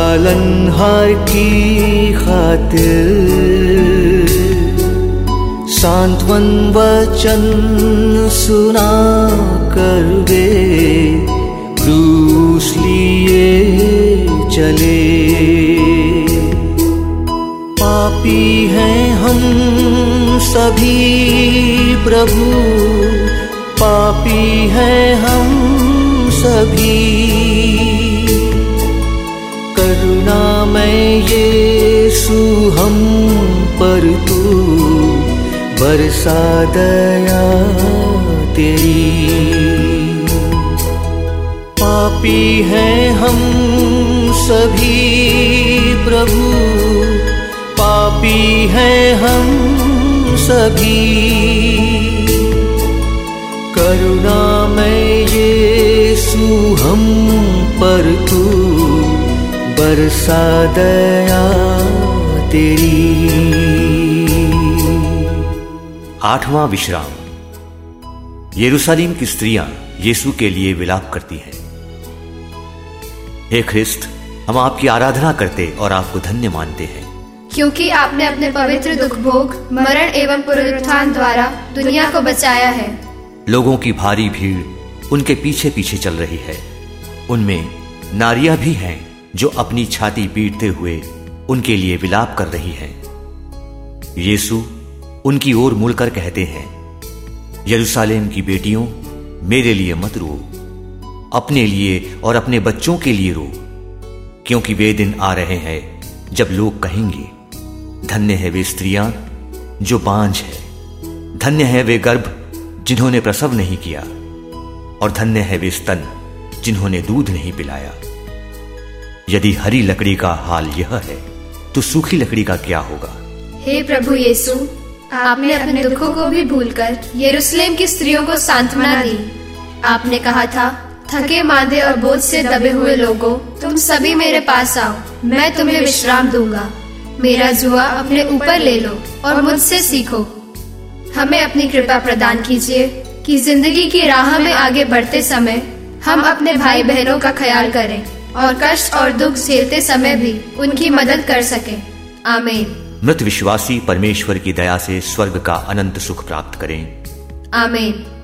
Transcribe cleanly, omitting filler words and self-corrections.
पालनहार की खातिर सांत्वन वचन सुना कर वे क्रूस लिए चले। पापी हैं हम सभी प्रभु, पापी हैं हम सभी। करुणामय यीशु हम पर तू बरसा दया तेरी। पापी हैं हम सभी प्रभु, पापी हैं हम सभी। करुणामय यीशु हम पर तू बरसा दया तेरी। 8वां विश्राम। यरूशलेम की स्त्रियां यीशु के लिए विलाप करती हैं। हे ख्रिस्त, हम आपकी आराधना करते और आपको धन्य मानते हैं, क्योंकि आपने अपने पवित्र दुख भोग, मरण एवं पुनरुत्थान द्वारा दुनिया को बचाया है। लोगों की भारी भीड़ उनके पीछे पीछे चल रही है। उनमें नारियां भी हैं जो अपनी छाती पीटते हुए उनके लिए विलाप कर रही हैं। यीशु उनकी ओर मुड़कर कहते हैं, यरूशलेम की बेटियों, मेरे लिए मत रो, अपने लिए और अपने बच्चों के लिए रो, क्योंकि वे दिन आ रहे हैं जब लोग कहेंगे, धन्य है वे स्त्रियां जो बांझ है, धन्य है वे गर्भ जिन्होंने प्रसव नहीं किया, और धन्य है वे स्तन जिन्होंने दूध नहीं पिलाया। यदि हरी लकड़ी का हाल यह है, तो सूखी लकड़ी का क्या होगा। हे प्रभु यीशु, आपने अपने दुखों को भी भूलकर यरूशलेम की स्त्रियों को सांत्वना दी। आपने कहा था, थके मांदे और बोझ से दबे हुए लोगों, तुम सभी मेरे पास आओ, मैं तुम्हें विश्राम दूंगा। मेरा जुआ अपने ऊपर ले लो और मुझसे सीखो। हमें अपनी कृपा प्रदान कीजिए कि जिंदगी की राह में आगे बढ़ते समय हम अपने भाई बहनों का ख्याल करें और कष्ट और दुख झेलते समय भी उनकी मदद कर सकें। आमीन। मृत विश्वासी परमेश्वर की दया से स्वर्ग का अनंत सुख प्राप्त करें। आमीन।